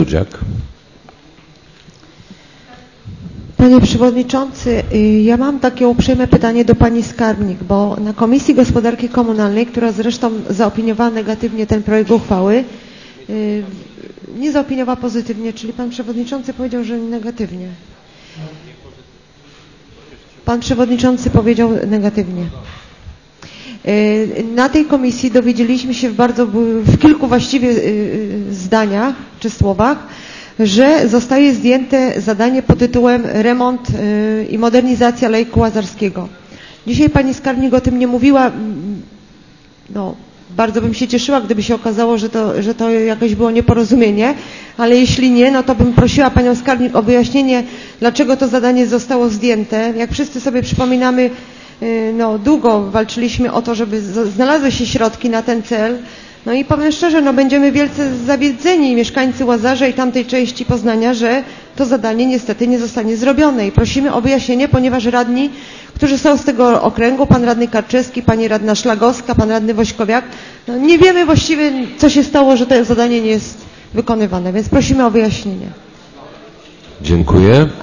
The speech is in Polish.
Dudziak. Panie Przewodniczący, ja mam takie uprzejme pytanie do Pani Skarbnik, bo na Komisji Gospodarki Komunalnej, która zresztą zaopiniowała negatywnie ten projekt uchwały, nie zaopiniowała pozytywnie, czyli Pan Przewodniczący powiedział, że negatywnie. Pan Przewodniczący powiedział negatywnie. Na tej komisji dowiedzieliśmy się w kilku właściwie zdaniach czy słowach, że zostaje zdjęte zadanie pod tytułem remont i modernizacja Lejku Łazarskiego. Dzisiaj Pani Skarbnik o tym nie mówiła. No, bardzo bym się cieszyła, gdyby się okazało, że to jakieś było nieporozumienie, ale jeśli nie, no to bym prosiła Panią Skarbnik o wyjaśnienie, dlaczego to zadanie zostało zdjęte. Jak wszyscy sobie przypominamy, no długo walczyliśmy o to, żeby znalazły się środki na ten cel. No i powiem szczerze, no będziemy wielce zawiedzeni mieszkańcy Łazarza i tamtej części Poznania, że to zadanie niestety nie zostanie zrobione i prosimy o wyjaśnienie, ponieważ radni, którzy są z tego okręgu, pan radny Karczewski, pani radna Szlagowska, pan radny Wośkowiak, no nie wiemy właściwie, co się stało, że to zadanie nie jest wykonywane, więc prosimy o wyjaśnienie. Dziękuję.